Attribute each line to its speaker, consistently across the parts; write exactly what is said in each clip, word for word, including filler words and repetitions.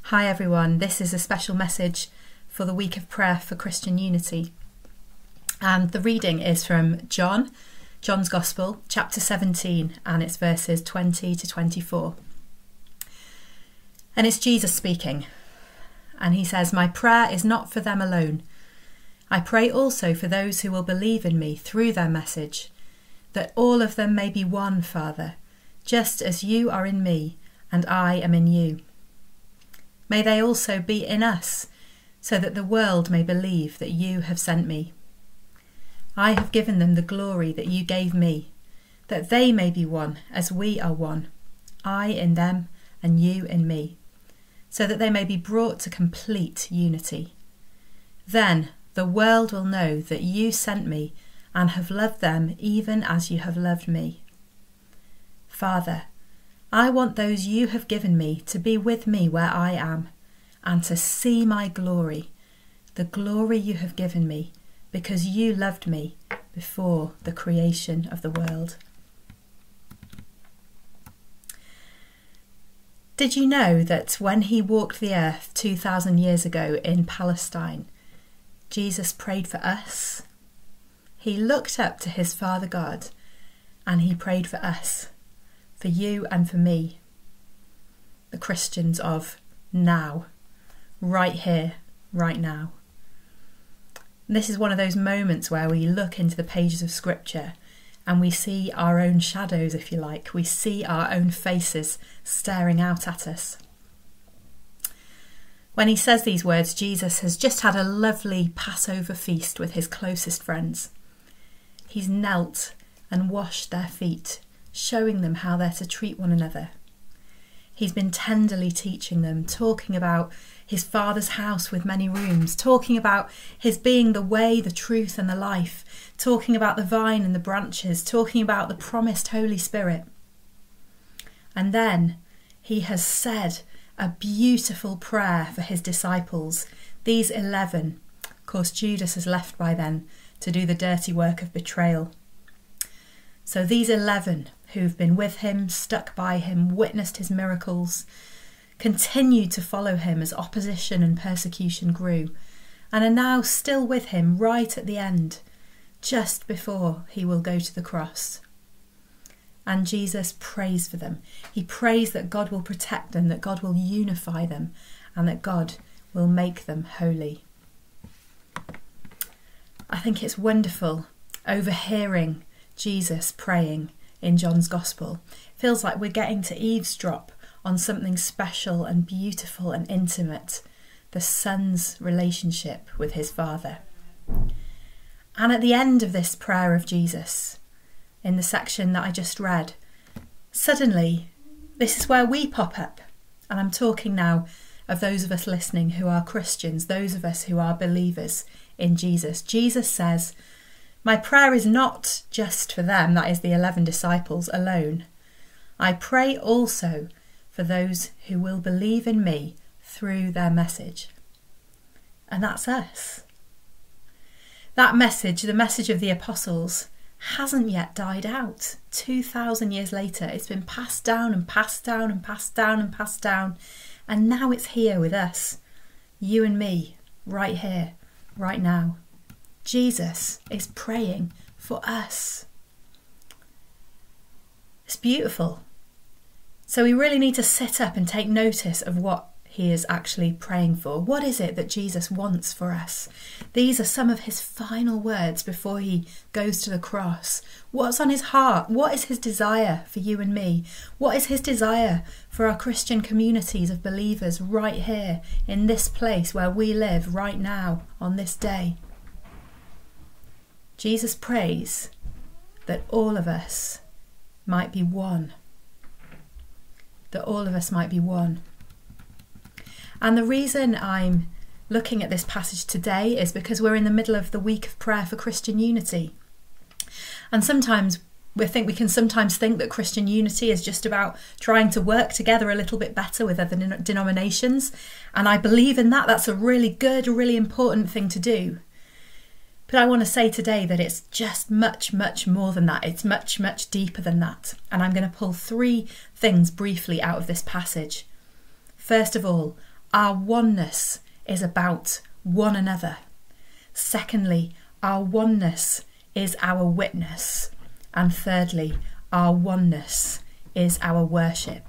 Speaker 1: Hi everyone, this is a special message for the week of prayer for Christian unity. And the reading is from John, John's Gospel, chapter seventeen, and it's verses twenty to twenty-four. And it's Jesus speaking. And he says, "My prayer is not for them alone. I pray also for those who will believe in me through their message, that all of them may be one, Father, just as you are in me and I am in you. May they also be in us, so that the world may believe that you have sent me. I have given them the glory that you gave me, that they may be one as we are one, I in them and you in me, so that they may be brought to complete unity. Then the world will know that you sent me and have loved them even as you have loved me. Father, I want those you have given me to be with me where I am, and to see my glory, the glory you have given me, because you loved me before the creation of the world." Did you know that when he walked the earth two thousand years ago in Palestine, Jesus prayed for us? He looked up to his Father God and he prayed for us, for you and for me, the Christians of now, right here, right now. This is one of those moments where we look into the pages of Scripture and we see our own shadows, if you like. We see our own faces staring out at us. When he says these words, Jesus has just had a lovely Passover feast with his closest friends. He's knelt and washed their feet, showing them how they're to treat one another. He's been tenderly teaching them, talking about his Father's house with many rooms, talking about his being the way, the truth and the life, talking about the vine and the branches, talking about the promised Holy Spirit. And then he has said a beautiful prayer for his disciples, these eleven. Of course, Judas has left by then to do the dirty work of betrayal. So these eleven who've been with him, stuck by him, witnessed his miracles, continued to follow him as opposition and persecution grew, and are now still with him right at the end, just before he will go to the cross. And Jesus prays for them. He prays that God will protect them, that God will unify them, and that God will make them holy. I think it's wonderful overhearing Jesus praying in John's Gospel. It feels like we're getting to eavesdrop on something special and beautiful and intimate, the Son's relationship with his Father. And at the end of this prayer of Jesus, in the section that I just read, suddenly this is where we pop up. And I'm talking now of those of us listening who are Christians, those of us who are believers in Jesus. Jesus says, "My prayer is not just for them," that is the eleven disciples alone. "I pray also for those who will believe in me through their message." And that's us. That message, the message of the apostles, hasn't yet died out. two thousand years later, it's been passed down and passed down and passed down and passed down. And now it's here with us, you and me, right here, right now. Jesus is praying for us. It's beautiful. So we really need to sit up and take notice of what he is actually praying for. What is it that Jesus wants for us? These are some of his final words before he goes to the cross. What's on his heart? What is his desire for you and me? What is his desire for our Christian communities of believers right here in this place where we live right now on this day? Jesus prays that all of us might be one. That all of us might be one. And the reason I'm looking at this passage today is because we're in the middle of the week of prayer for Christian unity. And sometimes we think we can sometimes think that Christian unity is just about trying to work together a little bit better with other denominations. And I believe in that. That's a really good, really important thing to do. But I want to say today that it's just much, much more than that. It's much, much deeper than that. And I'm going to pull three things briefly out of this passage. First of all, our oneness is about one another. Secondly, our oneness is our witness. And thirdly, our oneness is our worship.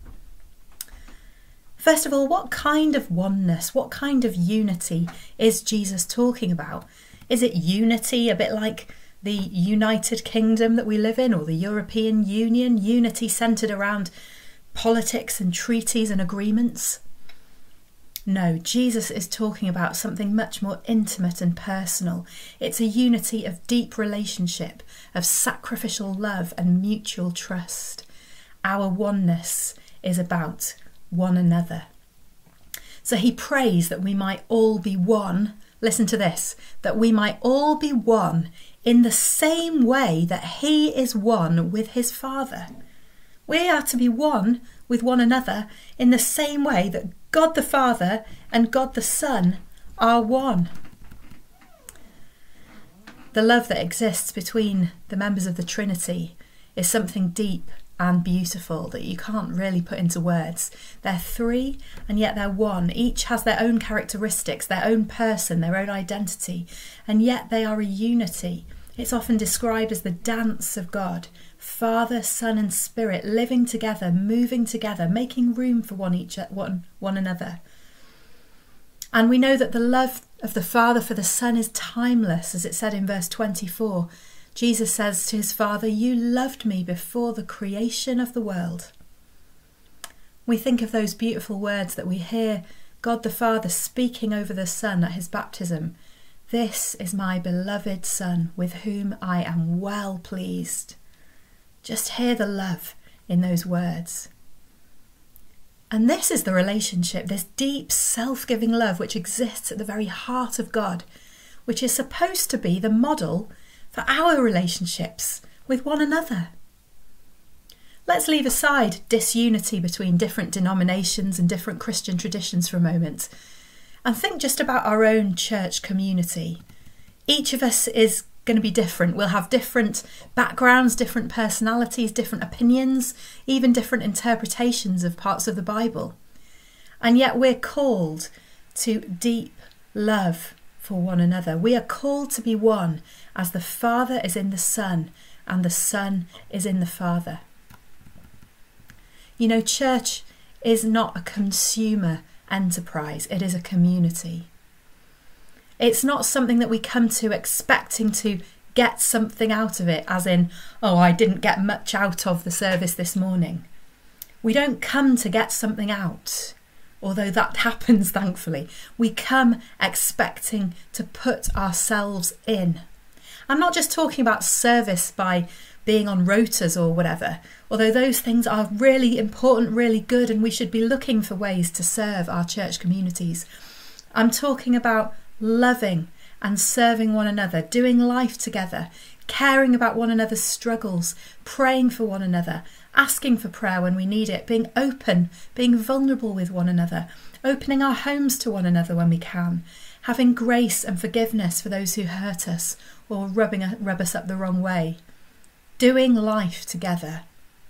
Speaker 1: First of all, what kind of oneness, what kind of unity is Jesus talking about? Is it unity a bit like the United Kingdom that we live in, or the European Union, unity centred around politics and treaties and agreements? No, Jesus is talking about something much more intimate and personal. It's a unity of deep relationship, of sacrificial love and mutual trust. Our oneness is about one another. So he prays that we might all be one. Listen to this, that we might all be one in the same way that he is one with his Father. We are to be one with one another in the same way that God the Father and God the Son are one. The love that exists between the members of the Trinity is something deep and beautiful that you can't really put into words. They're three and yet they're one. Each has their own characteristics, their own person, their own identity, and yet they are a unity. It's often described as the dance of God, Father, Son and Spirit living together, moving together, making room for one each one, one another. And we know that the love of the Father for the Son is timeless, as it said in verse twenty-four. Jesus says to his Father, "You loved me before the creation of the world." We think of those beautiful words that we hear God the Father speaking over the Son at his baptism. "This is my beloved Son, with whom I am well pleased." Just hear the love in those words. And this is the relationship, this deep self-giving love which exists at the very heart of God, which is supposed to be the model for our relationships with one another. Let's leave aside disunity between different denominations and different Christian traditions for a moment and think just about our own church community. Each of us is going to be different. We'll have different backgrounds, different personalities, different opinions, even different interpretations of parts of the Bible. And yet we're called to deep love for one another. We are called to be one as the Father is in the Son and the Son is in the Father. You know, church is not a consumer enterprise, it is a community. It's not something that we come to expecting to get something out of it, as in, oh, I didn't get much out of the service this morning. We don't come to get something out, although that happens, thankfully. We come expecting to put ourselves in. I'm not just talking about service by being on rotas or whatever, although those things are really important, really good, and we should be looking for ways to serve our church communities. I'm talking about loving and serving one another, doing life together, caring about one another's struggles, praying for one another, asking for prayer when we need it, being open, being vulnerable with one another, opening our homes to one another when we can, having grace and forgiveness for those who hurt us or rubbing, rub us up the wrong way, doing life together.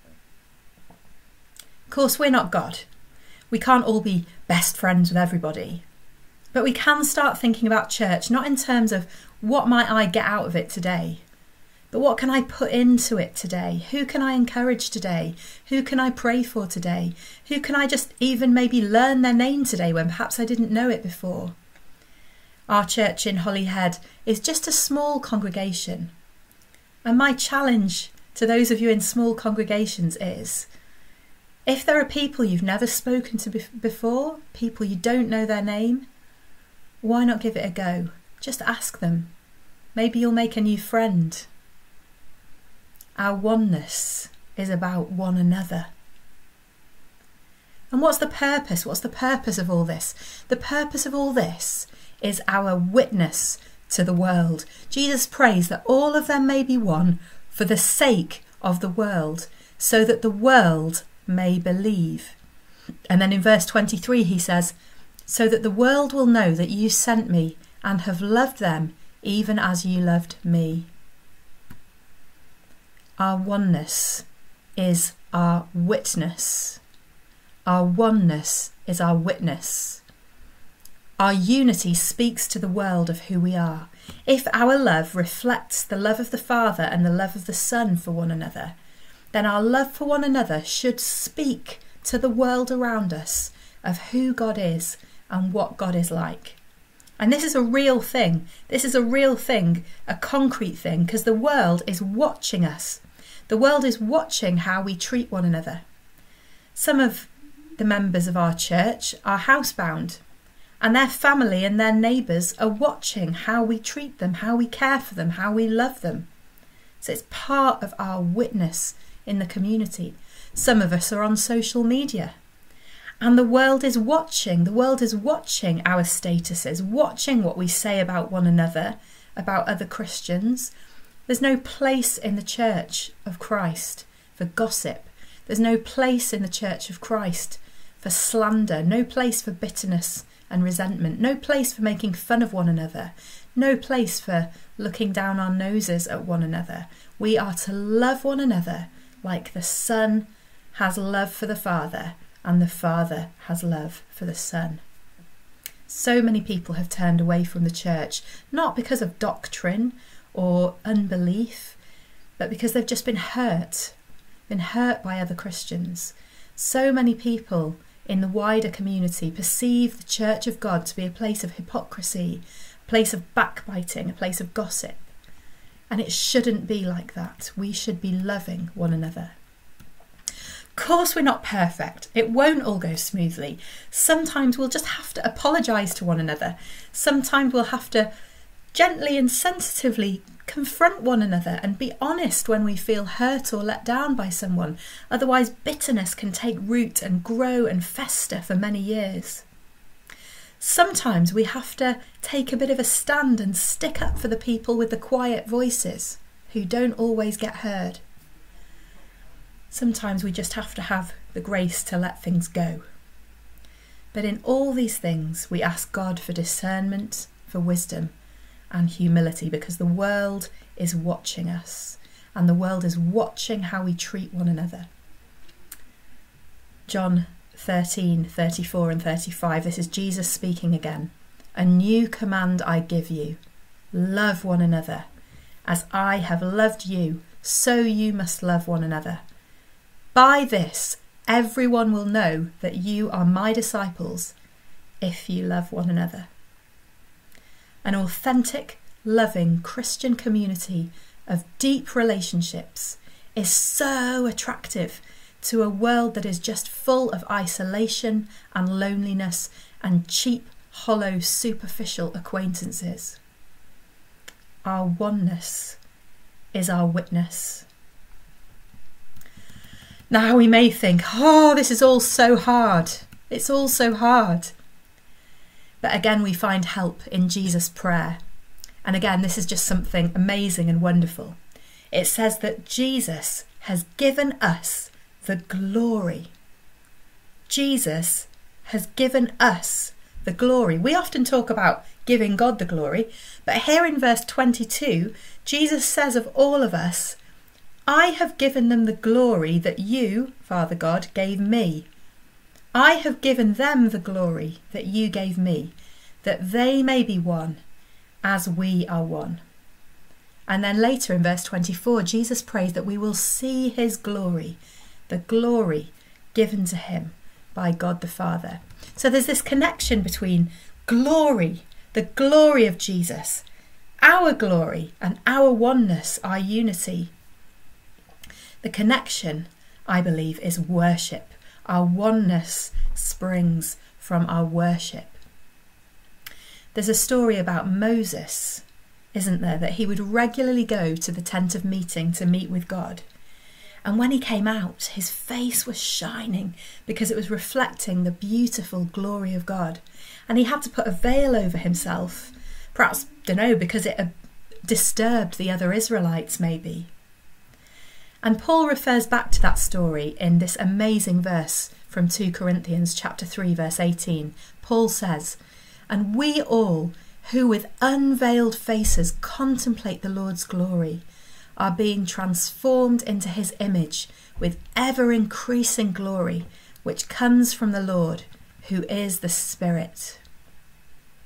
Speaker 1: Of course, we're not God. We can't all be best friends with everybody. But we can start thinking about church, not in terms of what might I get out of it today, but what can I put into it today? Who can I encourage today? Who can I pray for today? Who can I just even maybe learn their name today when perhaps I didn't know it before? Our church in Holyhead is just a small congregation. And my challenge to those of you in small congregations is, if there are people you've never spoken to before, people you don't know their name, why not give it a go? Just ask them. Maybe you'll make a new friend. Our oneness is about one another. And what's the purpose? What's the purpose of all this? The purpose of all this is our witness to the world. Jesus prays that all of them may be one for the sake of the world, so that the world may believe. And then in verse twenty-three he says, so that the world will know that you sent me and have loved them even as you loved me. Our oneness is our witness. Our oneness is our witness. Our unity speaks to the world of who we are. If our love reflects the love of the Father and the love of the Son for one another, then our love for one another should speak to the world around us of who God is and what God is like. And this is a real thing. This is a real thing, a concrete thing, because the world is watching us. The world is watching how we treat one another. Some of the members of our church are housebound, and their family and their neighbours are watching how we treat them, how we care for them, how we love them. So it's part of our witness in the community. Some of us are on social media, and the world is watching. The world is watching our statuses, watching what we say about one another, about other Christians. There's no place in the Church of Christ for gossip. There's no place in the Church of Christ for slander, no place for bitterness and resentment, no place for making fun of one another, no place for looking down our noses at one another. We are to love one another like the Son has love for the Father and the Father has love for the Son. So many people have turned away from the church, not because of doctrine or unbelief, but because they've just been hurt, been hurt by other Christians. So many people in the wider community perceive the Church of God to be a place of hypocrisy, a place of backbiting, a place of gossip. And it shouldn't be like that. We should be loving one another. Of course, we're not perfect. It won't all go smoothly. Sometimes we'll just have to apologise to one another. Sometimes we'll have to gently and sensitively confront one another and be honest when we feel hurt or let down by someone. Otherwise, bitterness can take root and grow and fester for many years. Sometimes we have to take a bit of a stand and stick up for the people with the quiet voices who don't always get heard. Sometimes we just have to have the grace to let things go. But in all these things, we ask God for discernment, for wisdom and humility, because the world is watching us and the world is watching how we treat one another. John thirteen, thirty-four and thirty-five, this is Jesus speaking again. A new command I give you, love one another. As I have loved you, so you must love one another. By this, everyone will know that you are my disciples, if you love one another. An authentic, loving Christian community of deep relationships is so attractive to a world that is just full of isolation and loneliness and cheap, hollow, superficial acquaintances. Our oneness is our witness. Now we may think, oh, this is all so hard. It's all so hard. But again, we find help in Jesus' prayer. And again, this is just something amazing and wonderful. It says that Jesus has given us the glory. Jesus has given us the glory. We often talk about giving God the glory, but here in verse twenty-two, Jesus says of all of us, I have given them the glory that you, Father God, gave me. I have given them the glory that you gave me, that they may be one, as we are one. And then later in verse twenty-four, Jesus prays that we will see his glory, the glory given to him by God the Father. So there's this connection between glory, the glory of Jesus, our glory, and our oneness, our unity. The connection, I believe, is worship. Our oneness springs from our worship. There's a story about Moses, isn't there, that he would regularly go to the tent of meeting to meet with God. And when he came out, his face was shining because it was reflecting the beautiful glory of God. And he had to put a veil over himself, perhaps, don't know, because it disturbed the other Israelites maybe. And Paul refers back to that story in this amazing verse from two Corinthians chapter three, verse eighteen. Paul says, and we all, who with unveiled faces contemplate the Lord's glory, are being transformed into his image with ever-increasing glory, which comes from the Lord, who is the Spirit.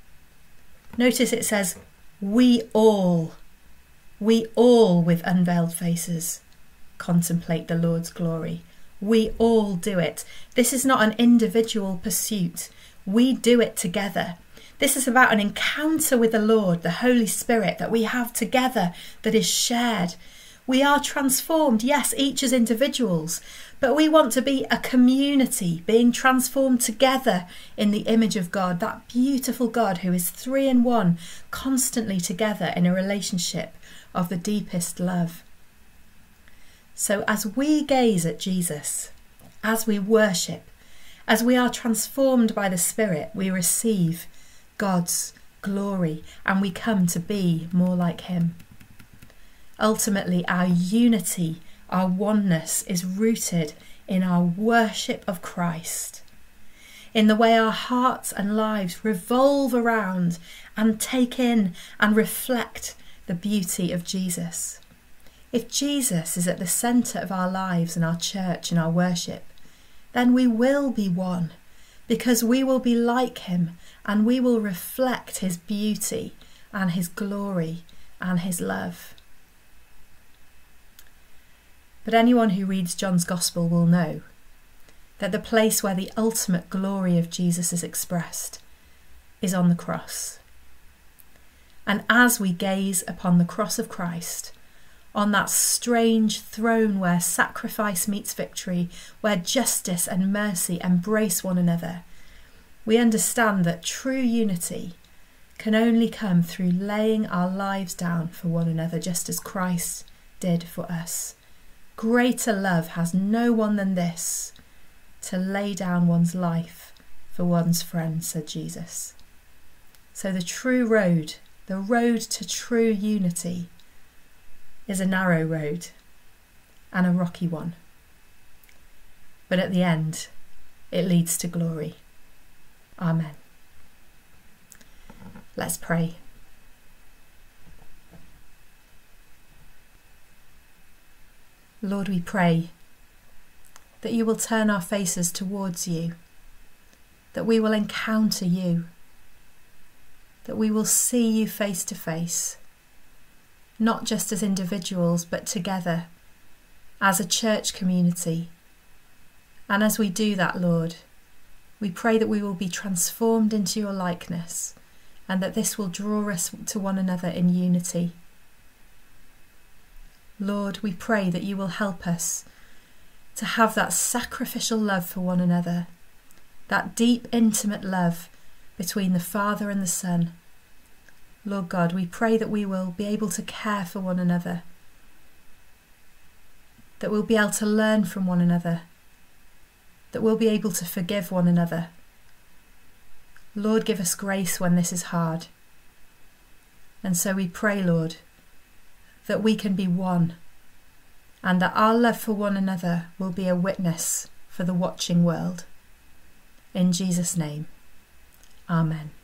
Speaker 1: Notice it says, we all, we all with unveiled faces contemplate the Lord's glory. We all do it. This is not an individual pursuit. We do it together. This is about an encounter with the Lord, the Holy Spirit that we have together that is shared. We are transformed, yes, each as individuals, but we want to be a community being transformed together in the image of God, that beautiful God who is three in one, constantly together in a relationship of the deepest love. So as we gaze at Jesus, as we worship, as we are transformed by the Spirit, we receive God's glory and we come to be more like him. Ultimately, our unity, our oneness is rooted in our worship of Christ, in the way our hearts and lives revolve around and take in and reflect the beauty of Jesus. If Jesus is at the centre of our lives and our church and our worship, then we will be one, because we will be like him and we will reflect his beauty and his glory and his love. But anyone who reads John's Gospel will know that the place where the ultimate glory of Jesus is expressed is on the cross. And as we gaze upon the cross of Christ, on that strange throne where sacrifice meets victory, where justice and mercy embrace one another, we understand that true unity can only come through laying our lives down for one another, just as Christ did for us. Greater love has no one than this, to lay down one's life for one's friends, said Jesus. So the true road, the road to true unity, is a narrow road and a rocky one. But at the end, it leads to glory. Amen. Let's pray. Lord, we pray that you will turn our faces towards you, that we will encounter you, that we will see you face to face, not just as individuals, but together as a church community. And as we do that, Lord, we pray that we will be transformed into your likeness and that this will draw us to one another in unity. Lord, we pray that you will help us to have that sacrificial love for one another, that deep, intimate love between the Father and the Son. Lord God, we pray that we will be able to care for one another, that we'll be able to learn from one another, that we'll be able to forgive one another. Lord, give us grace when this is hard. And so we pray, Lord, that we can be one, and that our love for one another will be a witness for the watching world. In Jesus' name, amen.